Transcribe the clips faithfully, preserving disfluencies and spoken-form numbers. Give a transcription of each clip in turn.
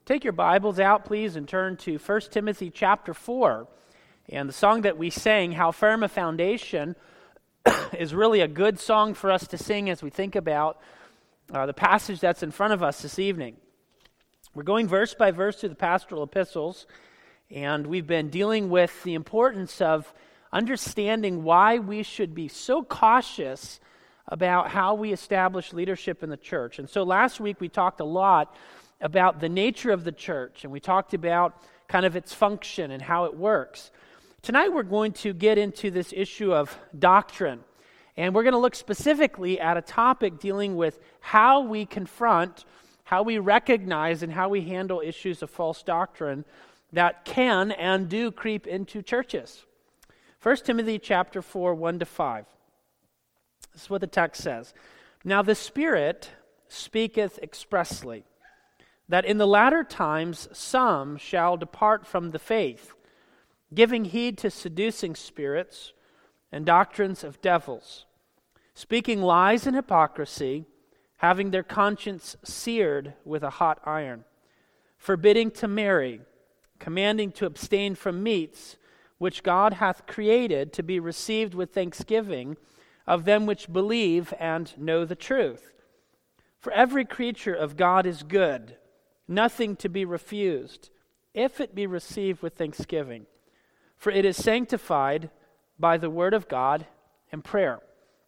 Take your Bibles out, please, and turn to First Timothy chapter four. And the song that we sang, How Firm a Foundation, is really a good song for us to sing as we think about uh, the passage that's in front of us this evening. We're going verse by verse through the pastoral epistles, and we've been dealing with the importance of understanding why we should be so cautious about how we establish leadership in the church. And so last week we talked a lot about the nature of the church, and we talked about kind of its function and how it works. Tonight we're going to get into this issue of doctrine, and we're going to look specifically at a topic dealing with how we confront, how we recognize, and how we handle issues of false doctrine that can and do creep into churches. First Timothy chapter four, one to five. This is what the text says. Now the Spirit speaketh expressly, that in the latter times some shall depart from the faith, giving heed to seducing spirits and doctrines of devils, speaking lies and hypocrisy, having their conscience seared with a hot iron, forbidding to marry, commanding to abstain from meats, which God hath created to be received with thanksgiving of them which believe and know the truth. For every creature of God is good, nothing to be refused, if it be received with thanksgiving. For it is sanctified by the word of God and prayer.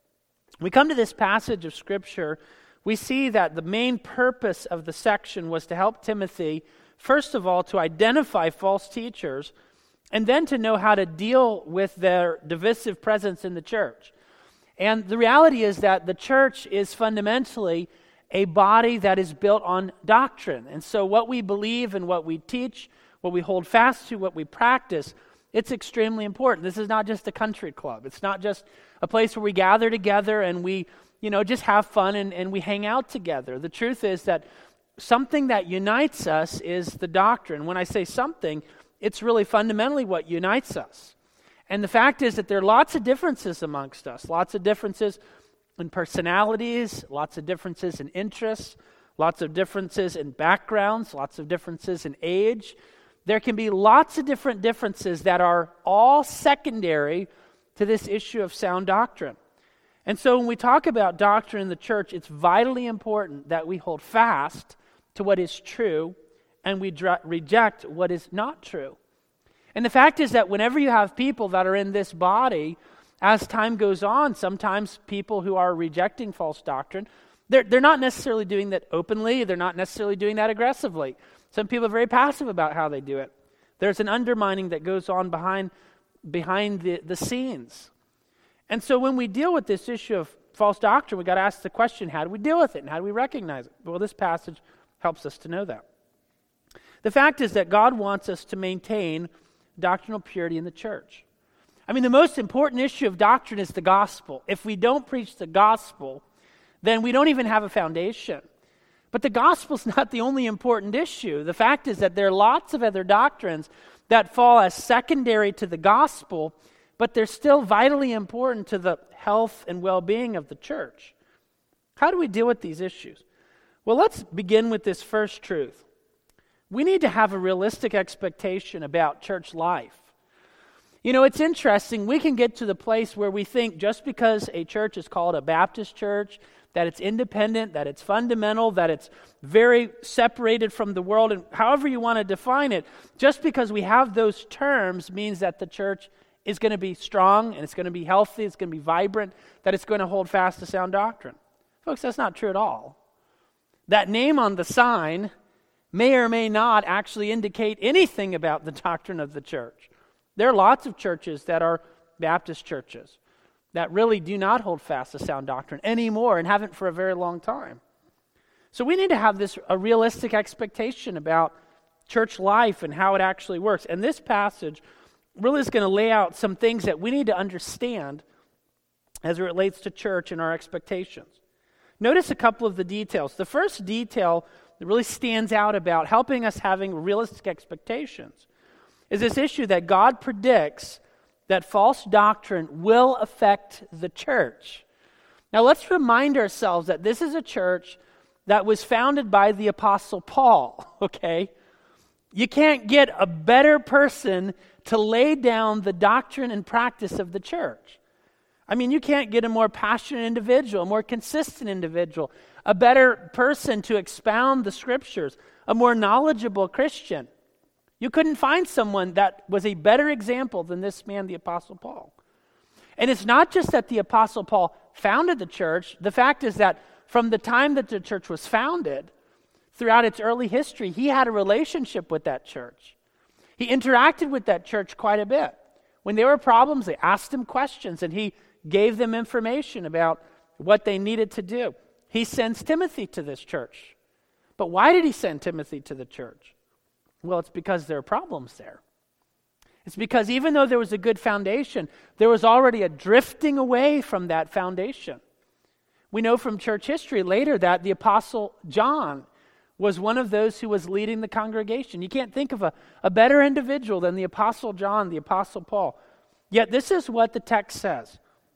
We come to this passage of Scripture, we see that the main purpose of the section was to help Timothy, first of all, to identify false teachers, and then to know how to deal with their divisive presence in the church. And the reality is that the church is fundamentally a body that is built on doctrine. And so what we believe and what we teach, what we hold fast to, what we practice, it's extremely important. This is not just a country club. It's not just a place where we gather together and we, you know, just have fun and, and we hang out together. The truth is that something that unites us is the doctrine. When I say something, it's really fundamentally what unites us. And the fact is that there are lots of differences amongst us, lots of differences in personalities, lots of differences in interests, lots of differences in backgrounds, lots of differences in age. There can be lots of different differences that are all secondary to this issue of sound doctrine. And so when we talk about doctrine in the church, it's vitally important that we hold fast to what is true and we dr- reject what is not true. And the fact is that whenever you have people that are in this body, as time goes on, sometimes people who are rejecting false doctrine, they're, they're not necessarily doing that openly, they're not necessarily doing that aggressively. Some people are very passive about how they do it. There's an undermining that goes on behind, behind the, the scenes. And so when we deal with this issue of false doctrine, we've got to ask the question, how do we deal with it and how do we recognize it? Well, this passage helps us to know that. The fact is that God wants us to maintain doctrinal purity in the church. I mean, the most important issue of doctrine is the gospel. If we don't preach the gospel, then we don't even have a foundation. But the gospel's not the only important issue. The fact is that there are lots of other doctrines that fall as secondary to the gospel, but they're still vitally important to the health and well-being of the church. How do we deal with these issues? Well, let's begin with this first truth. We need to have a realistic expectation about church life. You know, it's interesting, we can get to the place where we think just because a church is called a Baptist church, that it's independent, that it's fundamental, that it's very separated from the world, and however you want to define it, just because we have those terms means that the church is going to be strong, and it's going to be healthy, it's going to be vibrant, that it's going to hold fast to sound doctrine. Folks, that's not true at all. That name on the sign may or may not actually indicate anything about the doctrine of the church. There are lots of churches that are Baptist churches that really do not hold fast to sound doctrine anymore and haven't for a very long time. So we need to have this a realistic expectation about church life and how it actually works. And this passage really is going to lay out some things that we need to understand as it relates to church and our expectations. Notice a couple of the details. The first detail that really stands out about helping us having realistic expectations is this issue that God predicts that false doctrine will affect the church. Now let's remind ourselves that this is a church that was founded by the Apostle Paul, okay? You can't get a better person to lay down the doctrine and practice of the church. I mean, you can't get a more passionate individual, a more consistent individual, a better person to expound the scriptures, a more knowledgeable Christian. You couldn't find someone that was a better example than this man, the Apostle Paul. And it's not just that the Apostle Paul founded the church. The fact is that from the time that the church was founded, throughout its early history, he had a relationship with that church. He interacted with that church quite a bit. When there were problems, they asked him questions, and he gave them information about what they needed to do. He sends Timothy to this church. But why did he send Timothy to the church? Well, it's because there are problems there. It's because even though there was a good foundation, there was already a drifting away from that foundation. We know from church history later that the Apostle John was one of those who was leading the congregation. You can't think of a, a better individual than the Apostle John, the Apostle Paul. Yet this is what the text says.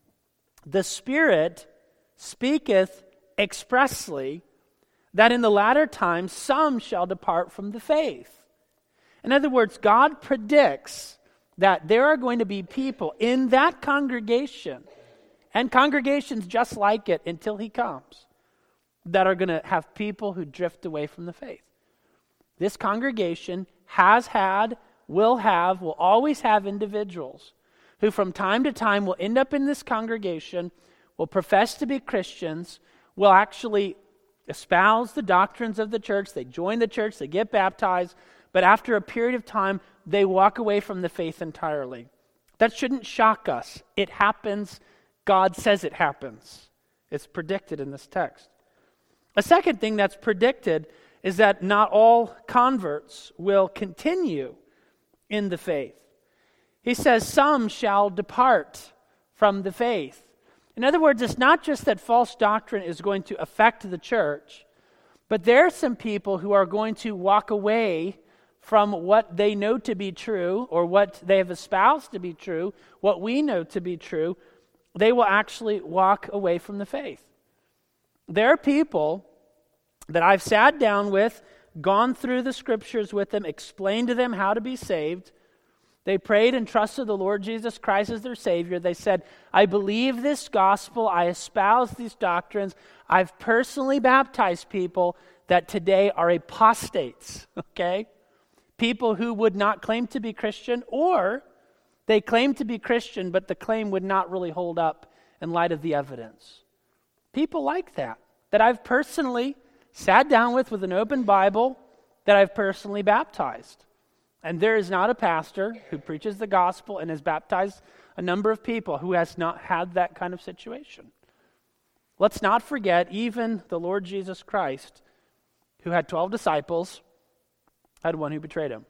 The Spirit speaketh expressly that in the latter times some shall depart from the faith. In other words, God predicts that there are going to be people in that congregation, and congregations just like it until he comes, that are going to have people who drift away from the faith. This congregation has had, will have, will always have individuals who from time to time will end up in this congregation, will profess to be Christians, will actually espouse the doctrines of the church, they join the church, they get baptized, but after a period of time, they walk away from the faith entirely. That shouldn't shock us. It happens. God says it happens. It's predicted in this text. A second thing that's predicted is that not all converts will continue in the faith. He says, some shall depart from the faith. In other words, it's not just that false doctrine is going to affect the church, but there are some people who are going to walk away from what they know to be true, or what they have espoused to be true, what we know to be true. They will actually walk away from the faith. There are people that I've sat down with, gone through the scriptures with them, explained to them how to be saved. They prayed and trusted the Lord Jesus Christ as their Savior. They said, I believe this gospel, I espouse these doctrines. I've personally baptized people that today are apostates, okay? People who would not claim to be Christian, or they claim to be Christian, but the claim would not really hold up in light of the evidence. People like that, that I've personally sat down with with an open Bible, that I've personally baptized. And there is not a pastor who preaches the gospel and has baptized a number of people who has not had that kind of situation. Let's not forget, even the Lord Jesus Christ, who had twelve disciples, had one who betrayed him.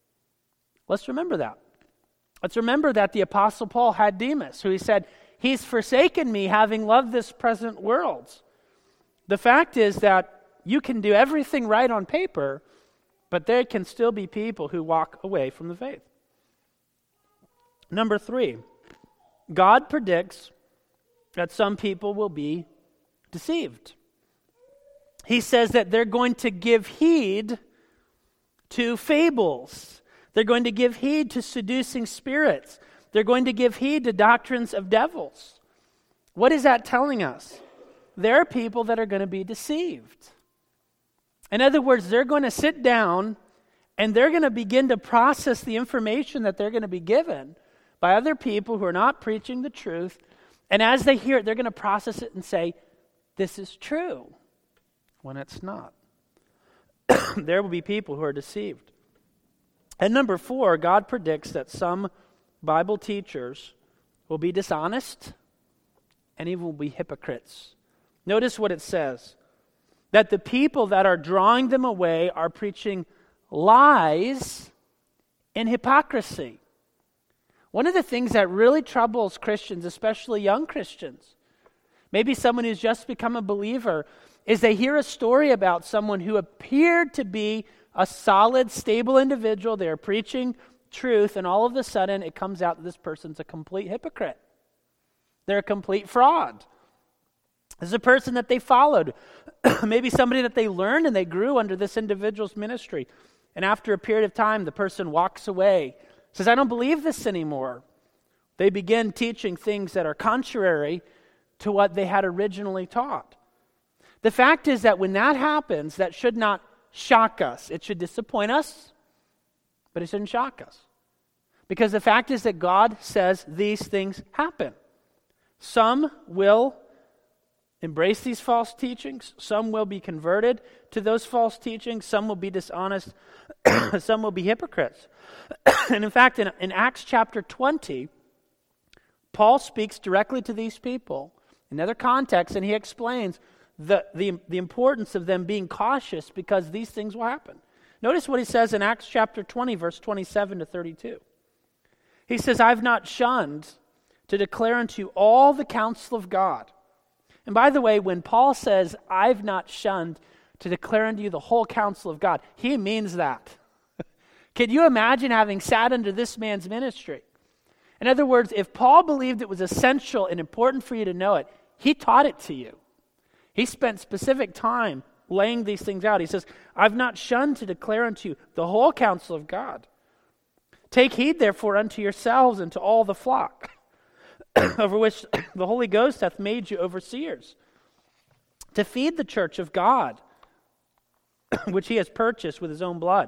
Let's remember that. Let's remember that the Apostle Paul had Demas, who he said, he's forsaken me, having loved this present world. The fact is that you can do everything right on paper, but there can still be people who walk away from the faith. Number three, God predicts that some people will be deceived. He says that they're going to give heed to fables. They're going to give heed to seducing spirits. They're going to give heed to doctrines of devils. What is that telling us? There are people that are going to be deceived. In other words, they're going to sit down and they're going to begin to process the information that they're going to be given by other people who are not preaching the truth. And as they hear it, they're going to process it and say, this is true, when it's not. There will be people who are deceived. And number four, God predicts that some Bible teachers will be dishonest and even will be hypocrites. Notice what it says, that the people that are drawing them away are preaching lies and hypocrisy. One of the things that really troubles Christians, especially young Christians, maybe someone who's just become a believer, is they hear a story about someone who appeared to be a solid, stable individual. They're preaching truth, and all of a sudden it comes out that this person's a complete hypocrite. They're a complete fraud. This is a person that they followed, maybe somebody that they learned and they grew under this individual's ministry. And after a period of time, the person walks away, says, I don't believe this anymore. They begin teaching things that are contrary to what they had originally taught. The fact is that when that happens, that should not shock us. It should disappoint us, but it shouldn't shock us. Because the fact is that God says these things happen. Some will embrace these false teachings. Some will be converted to those false teachings. Some will be dishonest. Some will be hypocrites. And in fact, in, in Acts chapter twenty, Paul speaks directly to these people in other contexts, and he explains the, the, the importance of them being cautious because these things will happen. Notice what he says in Acts chapter twenty, verse twenty-seven to thirty-two. He says, I've not shunned to declare unto you all the counsel of God. And by the way, when Paul says, I've not shunned to declare unto you the whole counsel of God, he means that. Can you imagine having sat under this man's ministry? In other words, if Paul believed it was essential and important for you to know it, he taught it to you. He spent specific time laying these things out. He says, I've not shunned to declare unto you the whole counsel of God. Take heed, therefore, unto yourselves and to all the flock, over which the Holy Ghost hath made you overseers, to feed the church of God, which he has purchased with his own blood.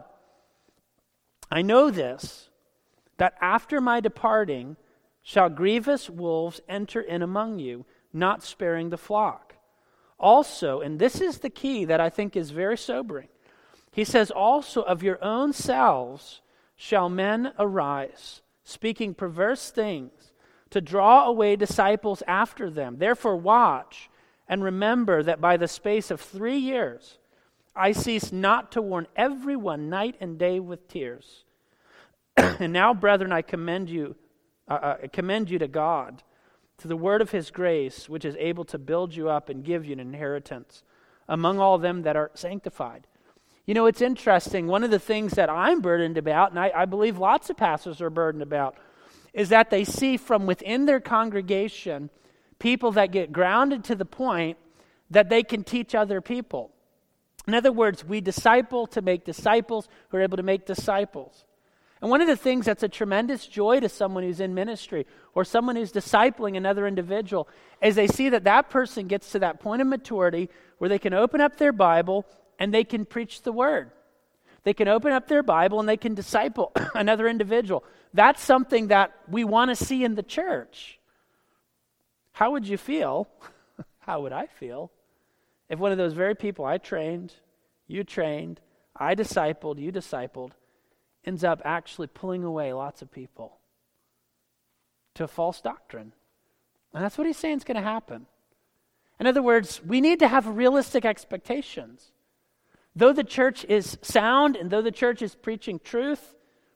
I know this, that after my departing shall grievous wolves enter in among you, not sparing the flock. Also, and this is the key that I think is very sobering, he says, also of your own selves shall men arise, speaking perverse things, to draw away disciples after them. Therefore watch, and remember that by the space of three years I cease not to warn everyone night and day with tears. And now, brethren, I commend you, uh, uh, commend you to God, to the word of his grace, which is able to build you up and give you an inheritance among all them that are sanctified. You know, it's interesting. One of the things that I'm burdened about, and I, I believe lots of pastors are burdened about, is that they see from within their congregation people that get grounded to the point that they can teach other people. In other words, we disciple to make disciples who are able to make disciples. And one of the things that's a tremendous joy to someone who's in ministry or someone who's discipling another individual is they see that that person gets to that point of maturity where they can open up their Bible and they can preach the word. They can open up their Bible and they can disciple another individual. That's something that we want to see in the church. How would you feel? How would I feel if one of those very people I trained, you trained, I discipled, you discipled, ends up actually pulling away lots of people to a false doctrine? And that's what he's saying is going to happen. In other words, we need to have realistic expectations. Though the church is sound and though the church is preaching truth,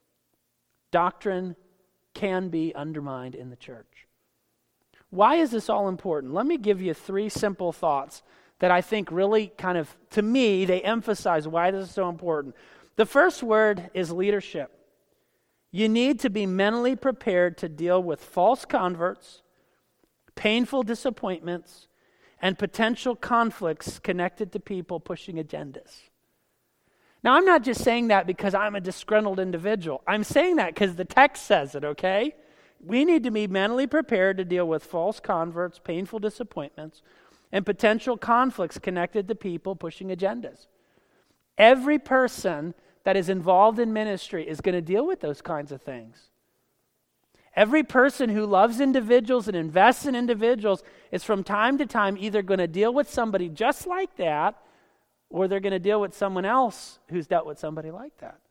doctrine can be undermined in the church. Why is this all important? Let me give you three simple thoughts that I think really kind of, to me, they emphasize why this is so important. The first word is leadership. You need to be mentally prepared to deal with false converts, painful disappointments, and potential conflicts connected to people pushing agendas. Now, I'm not just saying that because I'm a disgruntled individual. I'm saying that because the text says it, okay? We need to be mentally prepared to deal with false converts, painful disappointments, and potential conflicts connected to people pushing agendas. Every person that is involved in ministry is going to deal with those kinds of things. Every person who loves individuals and invests in individuals is from time to time either going to deal with somebody just like that, or they're going to deal with someone else who's dealt with somebody like that.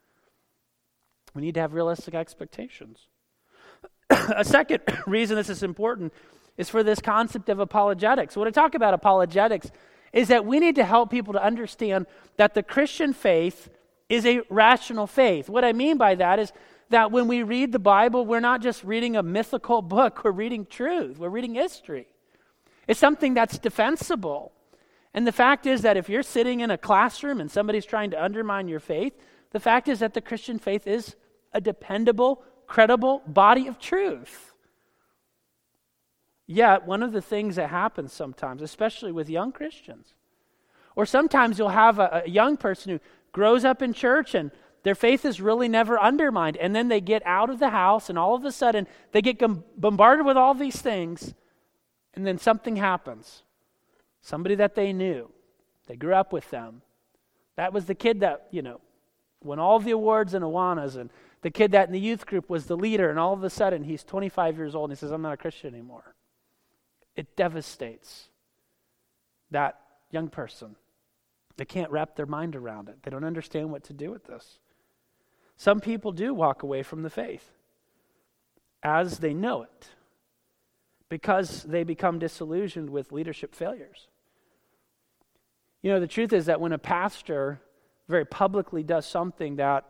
We need to have realistic expectations. A second reason this is important is for this concept of apologetics. When I talk about apologetics, is that we need to help people to understand that the Christian faith is a rational faith. What I mean by that is that when we read the Bible, we're not just reading a mythical book, we're reading truth, we're reading history. It's something that's defensible. And the fact is that if you're sitting in a classroom and somebody's trying to undermine your faith, the fact is that the Christian faith is a dependable, credible body of truth. Yet, one of the things that happens sometimes, especially with young Christians, or sometimes you'll have a, a young person who grows up in church and Their faith is really never undermined. And then they get out of the house, and all of a sudden, they get bombarded with all these things, and then something happens. Somebody that they knew, they grew up with them. That was the kid that, you know, won all the awards and Awanas, and the kid that in the youth group was the leader, and all of a sudden, he's twenty-five years old, and he says, I'm not a Christian anymore. It devastates that young person. They can't wrap their mind around it. They don't understand what to do with this. Some people do walk away from the faith as they know it because they become disillusioned with leadership failures. You know, the truth is that when a pastor very publicly does something that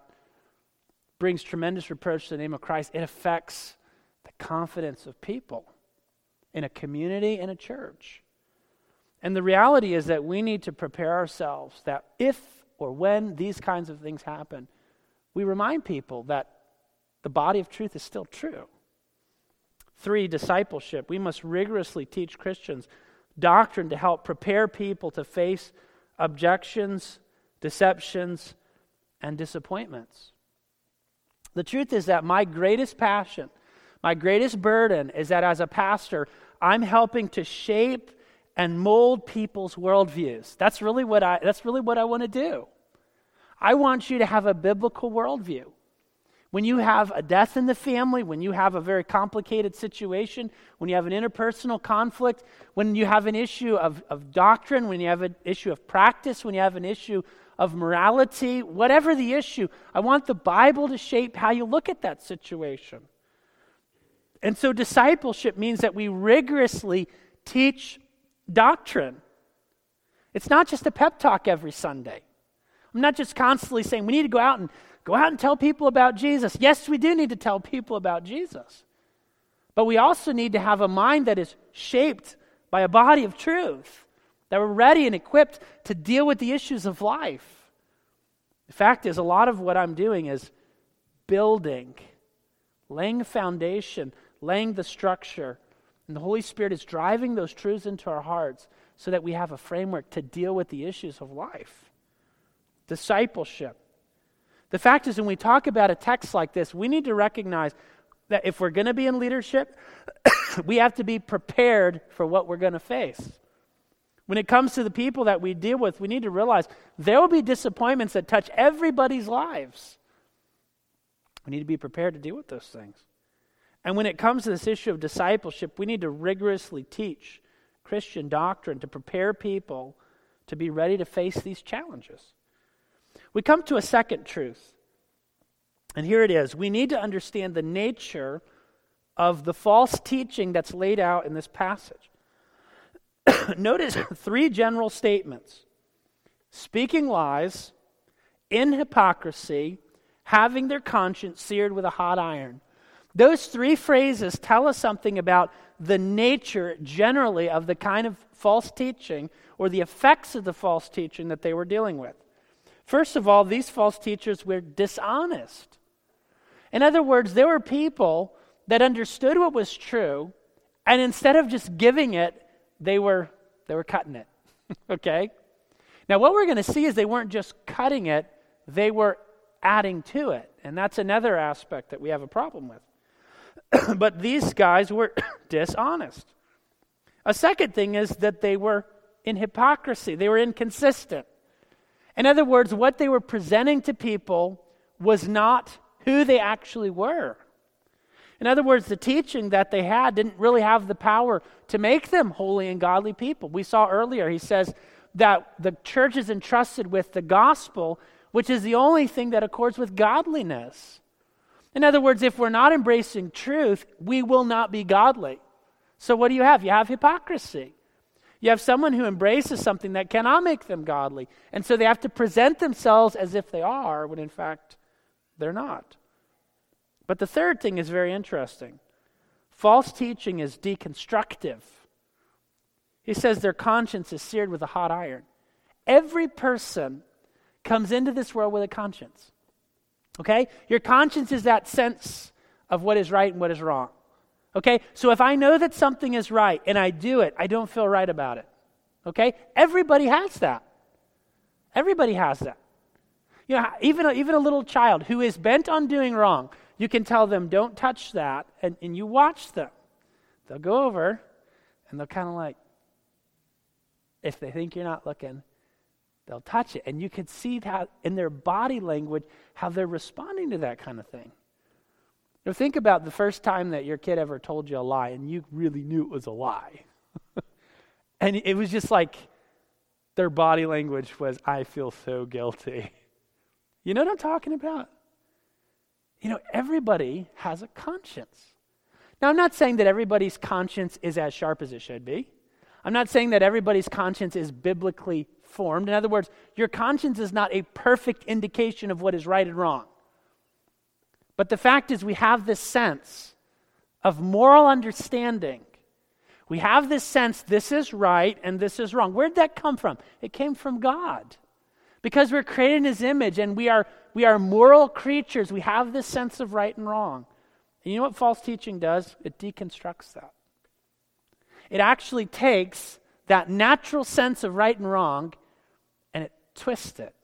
brings tremendous reproach to the name of Christ, it affects the confidence of people in a community and a church. And the reality is that we need to prepare ourselves that if or when these kinds of things happen, we remind people that the body of truth is still true. Three, discipleship. We must rigorously teach Christians doctrine to help prepare people to face objections, deceptions, and disappointments. The truth is that my greatest passion, my greatest burden is that as a pastor, I'm helping to shape and mold people's worldviews. That's really what I, that's really what I want to do. I want you to have a biblical worldview. When you have a death in the family, when you have a very complicated situation, when you have an interpersonal conflict, when you have an issue of, of doctrine, when you have an issue of practice, when you have an issue of morality, whatever the issue, I want the Bible to shape how you look at that situation. And so discipleship means that we rigorously teach doctrine. It's not just a pep talk every Sunday. I'm not just constantly saying we need to go out and go out and tell people about Jesus. Yes, we do need to tell people about Jesus. But we also need to have a mind that is shaped by a body of truth, that we're ready and equipped to deal with the issues of life. The fact is, a lot of what I'm doing is building, laying a foundation, laying the structure, and the Holy Spirit is driving those truths into our hearts so that we have a framework to deal with the issues of life. Discipleship. The fact is, when we talk about a text like this, we need to recognize that if we're going to be in leadership, we have to be prepared for what we're going to face. When it comes to the people that we deal with, we need to realize there will be disappointments that touch everybody's lives. We need to be prepared to deal with those things. And when it comes to this issue of discipleship, we need to rigorously teach Christian doctrine to prepare people to be ready to face these challenges. We come to a second truth, and here it is. We need to understand the nature of the false teaching that's laid out in this passage. Notice three general statements: speaking lies, in hypocrisy, having their conscience seared with a hot iron. Those three phrases tell us something about the nature generally of the kind of false teaching or the effects of the false teaching that they were dealing with. First of all, these false teachers were dishonest. In other words, there were people that understood what was true, and instead of just giving it, they were they were cutting it. Okay? Now, what we're going to see is they weren't just cutting it, they were adding to it. And that's another aspect that we have a problem with. But these guys were dishonest. A second thing is that they were in hypocrisy. They were inconsistent. In other words, what they were presenting to people was not who they actually were. In other words, the teaching that they had didn't really have the power to make them holy and godly people. We saw earlier, he says that the church is entrusted with the gospel, which is the only thing that accords with godliness. In other words, if we're not embracing truth, we will not be godly. So what do you have? You have hypocrisy. You have someone who embraces something that cannot make them godly. And so they have to present themselves as if they are, when in fact they're not. But the third thing is very interesting. False teaching is deconstructive. He says their conscience is seared with a hot iron. Every person comes into this world with a conscience. Okay? Your conscience is that sense of what is right and what is wrong. Okay? So if I know that something is right and I do it, I don't feel right about it. Okay? Everybody has that. Everybody has that. You know, even a, even a little child who is bent on doing wrong, you can tell them, don't touch that, and, and you watch them. They'll go over, and they'll kind of like, if they think you're not looking, they'll touch it. And you can see how in their body language, how they're responding to that kind of thing. Now think about the first time that your kid ever told you a lie, and you really knew it was a lie. And it was just like, their body language was, I feel so guilty. You know what I'm talking about? You know, everybody has a conscience. Now, I'm not saying that everybody's conscience is as sharp as it should be. I'm not saying that everybody's conscience is biblically formed. In other words, your conscience is not a perfect indication of what is right and wrong. But the fact is, we have this sense of moral understanding. We have this sense, this is right and this is wrong. Where'd that come from? It came from God. Because we're created in His image and we are we are moral creatures. We have this sense of right and wrong. And you know what false teaching does? It deconstructs that. It actually takes that natural sense of right and wrong and it twists it.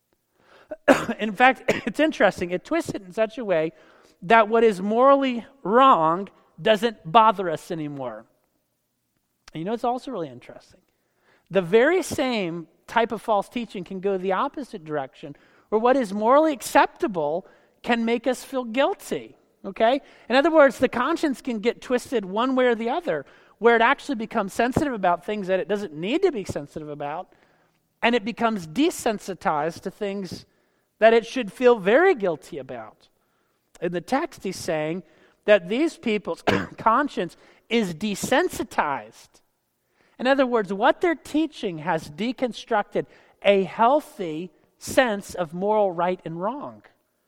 In fact, it's interesting. It twists it in such a way that what is morally wrong doesn't bother us anymore. And you know what's also really interesting? The very same type of false teaching can go the opposite direction, where what is morally acceptable can make us feel guilty, okay? In other words, the conscience can get twisted one way or the other, where it actually becomes sensitive about things that it doesn't need to be sensitive about, and it becomes desensitized to things that it should feel very guilty about. In the text, he's saying that these people's conscience is desensitized. In other words, what they're teaching has deconstructed a healthy sense of moral right and wrong.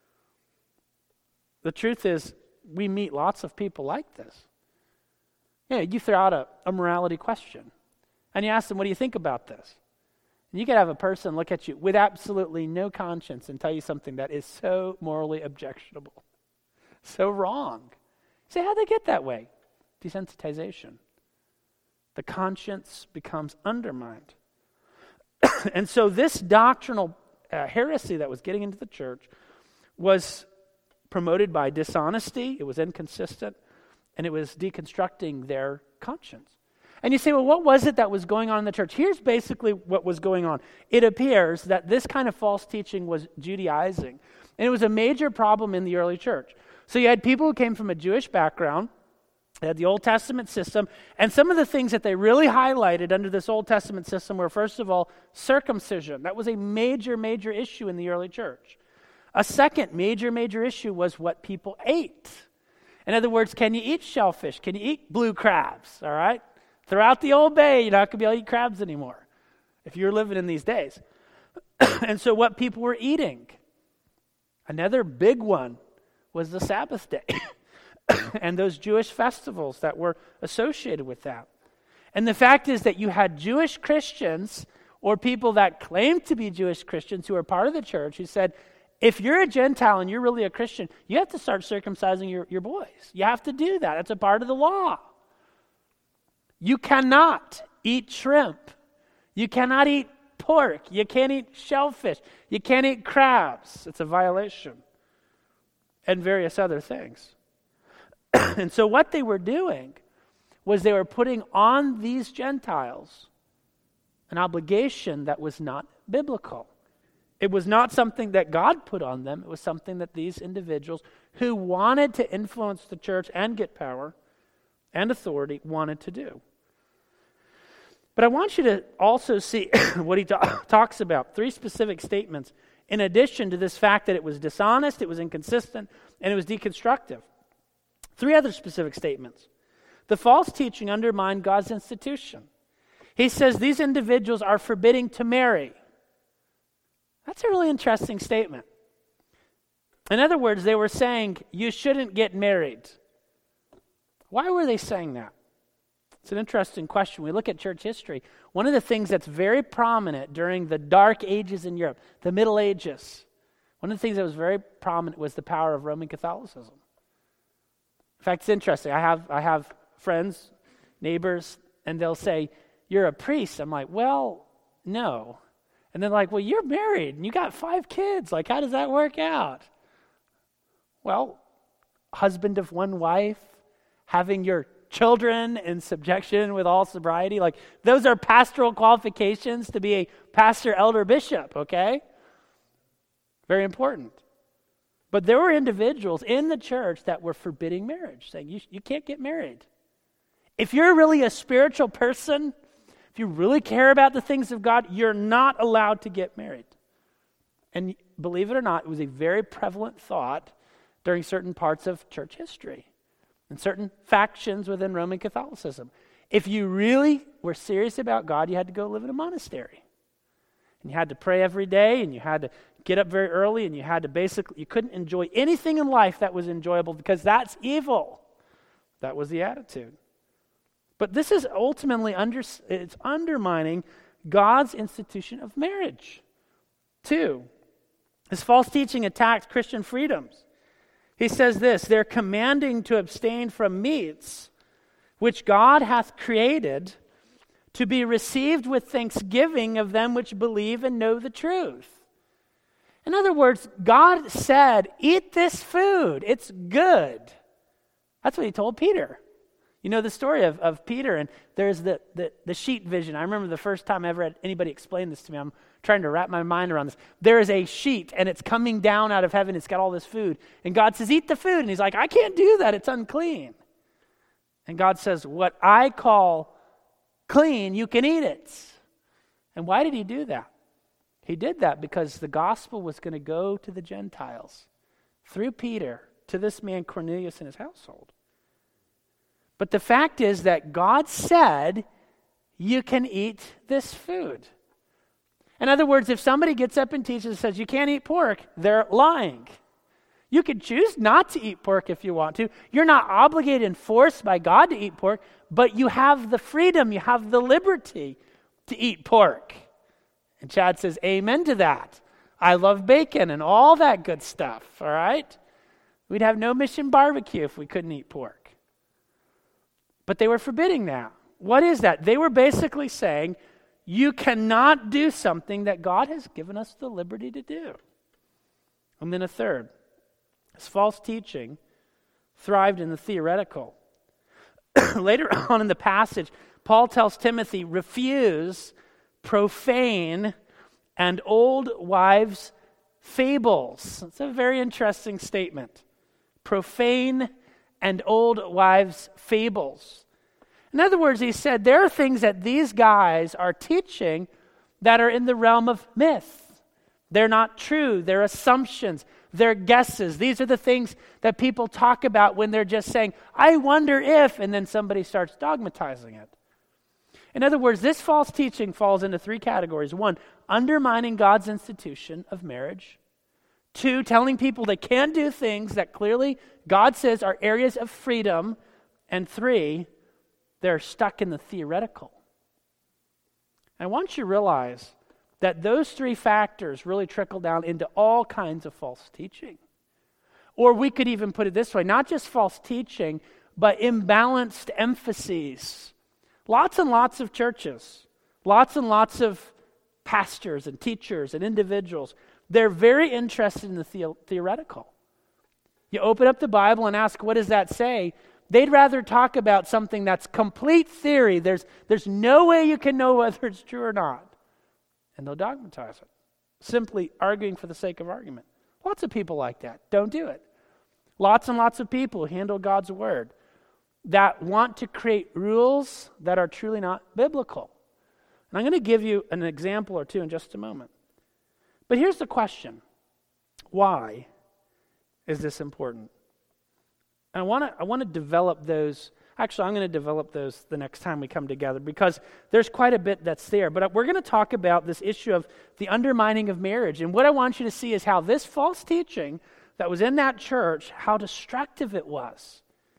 The truth is, we meet lots of people like this. You know, you throw out a, a morality question, and you ask them, what do you think about this? And you could have a person look at you with absolutely no conscience and tell you something that is so morally objectionable, so wrong. You say, how'd they get that way? Desensitization. The conscience becomes undermined. And so this doctrinal uh, heresy that was getting into the church was promoted by dishonesty, it was inconsistent, and it was deconstructing their conscience. And you say, well, what was it that was going on in the church? Here's basically what was going on. It appears that this kind of false teaching was Judaizing, and it was a major problem in the early church. So you had people who came from a Jewish background. They had the Old Testament system, and some of the things that they really highlighted under this Old Testament system were, first of all, circumcision. That was a major, major issue in the early church. A second major, major issue was what people ate. In other words, can you eat shellfish? Can you eat blue crabs? All right? Throughout the Old Bay, you're not going to be able to eat crabs anymore if you're living in these days. And so what people were eating. Another big one was the Sabbath day. And those Jewish festivals that were associated with that. And the fact is that you had Jewish Christians or people that claimed to be Jewish Christians who are part of the church who said, if you're a Gentile and you're really a Christian, you have to start circumcising your, your boys. You have to do that. It's a part of the law. You cannot eat shrimp. You cannot eat pork. You can't eat shellfish. You can't eat crabs. It's a violation. And various other things. And so what they were doing was they were putting on these Gentiles an obligation that was not biblical. It was not something that God put on them. It was something that these individuals who wanted to influence the church and get power and authority wanted to do. But I want you to also see what he ta- talks about. Three specific statements in addition to this fact that it was dishonest, it was inconsistent, and it was deconstructive. Three other specific statements. The false teaching undermined God's institution. He says these individuals are forbidding to marry. That's a really interesting statement. In other words, they were saying you shouldn't get married. Why were they saying that? It's an interesting question. We look at church history. One of the things that's very prominent during the dark ages in Europe, the Middle Ages, one of the things that was very prominent was the power of Roman Catholicism. In fact, it's interesting. I have I have friends, neighbors, and they'll say, you're a priest. I'm like, well, no. And then like, well, you're married and you got five kids. Like, how does that work out? Well, husband of one wife, having your children in subjection with all sobriety, like those are pastoral qualifications to be a pastor, elder, bishop, okay? Very important. But there were individuals in the church that were forbidding marriage, saying you, you can't get married. If you're really a spiritual person, if you really care about the things of God, you're not allowed to get married. And believe it or not, it was a very prevalent thought during certain parts of church history and certain factions within Roman Catholicism. If you really were serious about God, you had to go live in a monastery. And you had to pray every day, and you had to get up very early, and you had to basically, you couldn't enjoy anything in life that was enjoyable because that's evil. That was the attitude. But this is ultimately, under, it's undermining God's institution of marriage. Two, this false teaching attacks Christian freedoms. He says this, they're commanding to abstain from meats which God hath created to be received with thanksgiving of them which believe and know the truth. In other words, God said, eat this food, it's good. That's what he told Peter. You know the story of, of Peter, and there's the, the, the sheet vision. I remember the first time I ever had anybody explain this to me. I'm trying to wrap my mind around this. There is a sheet, and it's coming down out of heaven. It's got all this food. And God says, eat the food. And he's like, I can't do that. It's unclean. And God says, what I call clean, you can eat it. And why did he do that? He did that because the gospel was going to go to the Gentiles through Peter to this man Cornelius and his household. But the fact is that God said, you can eat this food. In other words, if somebody gets up and teaches and says, you can't eat pork, they're lying. You can choose not to eat pork if you want to. You're not obligated and forced by God to eat pork, but you have the freedom, you have the liberty to eat pork. And Chad says, amen to that. I love bacon and all that good stuff, all right? We'd have no Mission Barbecue if we couldn't eat pork. But they were forbidding that. What is that? They were basically saying, you cannot do something that God has given us the liberty to do. And then a third, this false teaching thrived in the theoretical. Later on in the passage, Paul tells Timothy, refuse profane and old wives' fables. It's a very interesting statement. Profane and old wives' fables. In other words, he said there are things that these guys are teaching that are in the realm of myth. They're not true. They're assumptions. They're guesses. These are the things that people talk about when they're just saying, I wonder if, and then somebody starts dogmatizing it. In other words, this false teaching falls into three categories. One, undermining God's institution of marriage. Two, telling people they can do things that clearly God says are areas of freedom. And three, they're stuck in the theoretical. I want you to realize that those three factors really trickle down into all kinds of false teaching. Or we could even put it this way, not just false teaching, but imbalanced emphases. Lots and lots of churches, lots and lots of pastors and teachers and individuals, they're very interested in the, the- theoretical. You open up the Bible and ask, what does that say? They'd rather talk about something that's complete theory. There's, there's no way you can know whether it's true or not. And they'll dogmatize it, simply arguing for the sake of argument. Lots of people like that. Don't do it. Lots and lots of people who handle God's word that want to create rules that are truly not biblical. And I'm going to give you an example or two in just a moment. But here's the question. Why is this important? And I want to I want to develop those. Actually, I'm going to develop those the next time we come together because there's quite a bit that's there. But we're going to talk about this issue of the undermining of marriage. And what I want you to see is how this false teaching that was in that church, how destructive it was,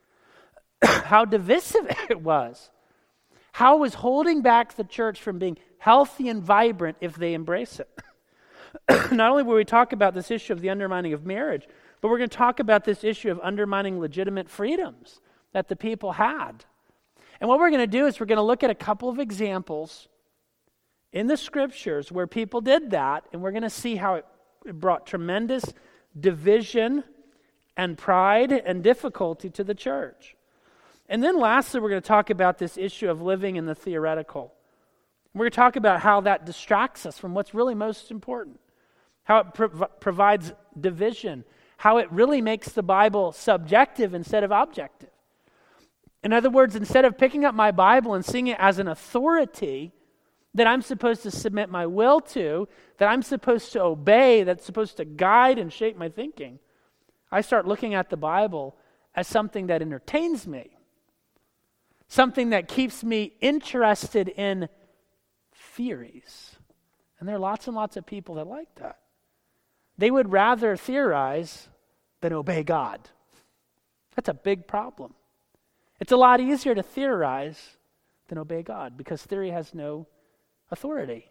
how divisive it was, how it was holding back the church from being healthy and vibrant if they embrace it. Not only will we talk about this issue of the undermining of marriage, but we're going to talk about this issue of undermining legitimate freedoms that the people had. And what we're going to do is we're going to look at a couple of examples in the scriptures where people did that, and we're going to see how it, it brought tremendous division and pride and difficulty to the church. And then lastly, we're going to talk about this issue of living in the theoretical. We're going to talk about how that distracts us from what's really most important, how it prov- provides division, how it really makes the Bible subjective instead of objective. In other words, instead of picking up my Bible and seeing it as an authority that I'm supposed to submit my will to, that I'm supposed to obey, that's supposed to guide and shape my thinking, I start looking at the Bible as something that entertains me, something that keeps me interested in theories. And there are lots and lots of people that like that. They would rather theorize than obey God. That's a big problem. It's a lot easier to theorize than obey God because theory has no authority.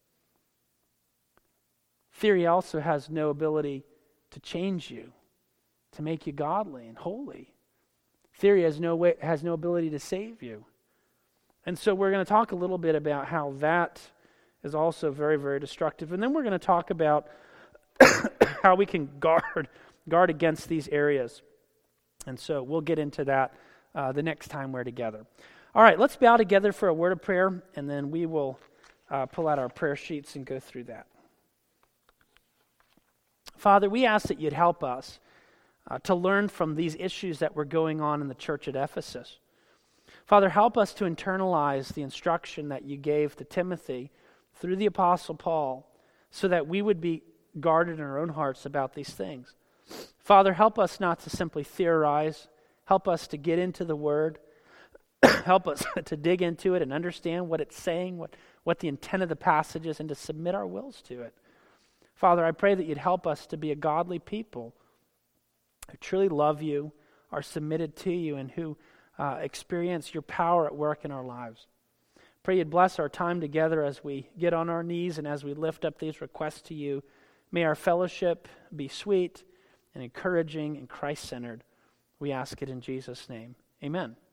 Theory also has no ability to change you, to make you godly and holy. Theory has no way, has no ability to save you. And so we're going to talk a little bit about how that is also very, very destructive. And then we're going to talk about how we can guard guard against these areas. And so we'll get into that uh, the next time we're together. All right, let's bow together for a word of prayer, and then we will uh, pull out our prayer sheets and go through that. Father, we ask that you'd help us uh, to learn from these issues that were going on in the church at Ephesus. Father, help us to internalize the instruction that you gave to Timothy through the Apostle Paul so that we would be guarded in our own hearts about these things. Father, help us not to simply theorize. Help us to get into the Word. Help us to dig into it and understand what it's saying, what, what the intent of the passage is, and to submit our wills to it. Father, I pray that you'd help us to be a godly people who truly love you, are submitted to you, and who uh, experience your power at work in our lives. Pray you'd bless our time together as we get on our knees and as we lift up these requests to you. May our fellowship be sweet and encouraging and Christ-centered. We ask it in Jesus' name. Amen.